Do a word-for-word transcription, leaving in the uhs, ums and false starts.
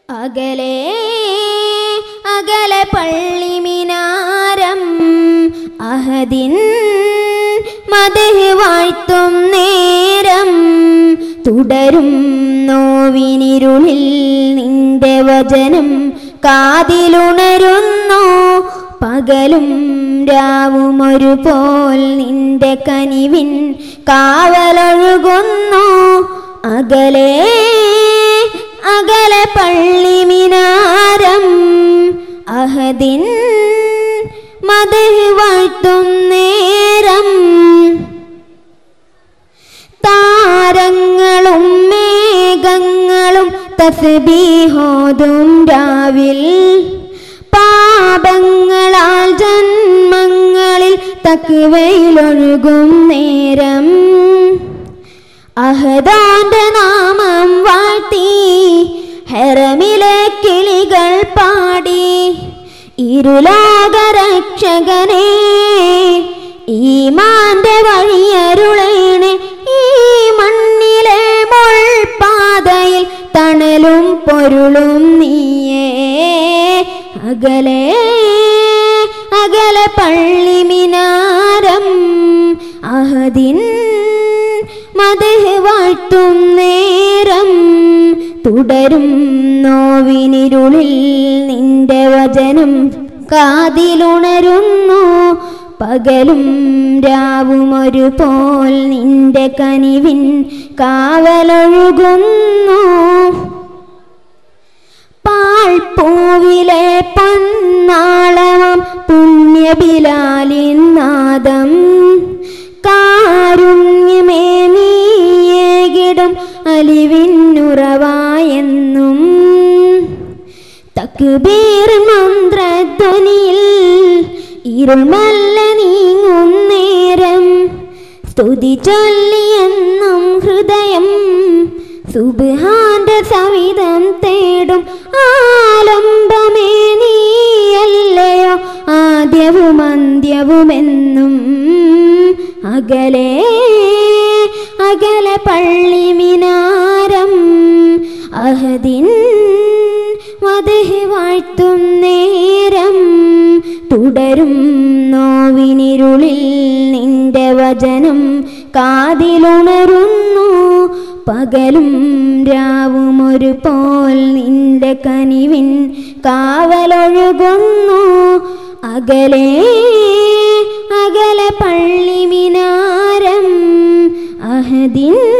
അകലെ അകലെ പള്ളി മിനാരം അഹദിൻ മദ്ഹ് വാഴ്ത്തും നേരം തുടരും നോവിനിരുളിൽ നിന്റെ വചനം കാതിലുണരുന്നു പകലും രാവും ഒരുപോൽ നിന്റെ കനിവിൻ കാവലൊഴുകുന്നു അകലെ അകലെ പള്ളി മിനാരം അഹദിൻ മദ്ഹ് വാഴ്ത്തും നേരം താരങ്ങളും മേഘങ്ങളും തസ്ബീഹോതും രാവിൽ പാപങ്ങളാൽ ജന്മങ്ങളിൽ തഖ്വയിലൊഴുകും നേരം അഹദാന്റെ നാമം വാഴ്ത്തി ഹറമിലെ കിളികൾ പാടി ഇരുലോകരക്ഷകനെ ഈമാന്റെ വഴിയരുളേണേ ഈ മണ്ണിലെ മുൾപാതയിൽ തണലും പൊരുളും നീയേ അകലെ അകലെ പള്ളി മിനാരം അഹദിൻ മദ്ഹ് വാഴ്ത്തും നേരം തുടരും നോവിനിരുളിൽ നിന്റെ വചനം കാതിലുണരുന്നു പകലും രാവും ഒരുപോൽ നിന്റെ കനിവിൻ കാവലൊഴുകുന്നു പാൽപ്പൂവിലെ പൊന്നാളവം പുണ്യ ബിലാലിൻ നാദം കാരുണ്യമേ നീയേകിടും അലിവിന്നുറവായെന്നും തക്ബീർ മന്ത്രധ്വനിയിൽ ഇരുൾ മെല്ലെ നീങ്ങും നേരം സ്തുതി ചൊല്ലിയെന്നും ഹൃദയം സുബ്ഹാന്റെ സവിധം തേടും ആലംബമേ നീയല്ലയോ ആദ്യവും അന്ത്യവുമെന്നും അകലെ അകലെ പള്ളി മിനാരം അഹദിൻ മദ്ഹ് വാഴ്ത്തും നേരം തുടരും നോവിനിരുളിൽ നിന്റെ വചനം കാതിലുണരുന്നു പകലും രാവും ഒരുപോൽ നിന്റെ കനിവിൻ കാവലൊഴുകുന്നു അകലെ അകലെ പള്ളി മിനാരം അഹദിൻ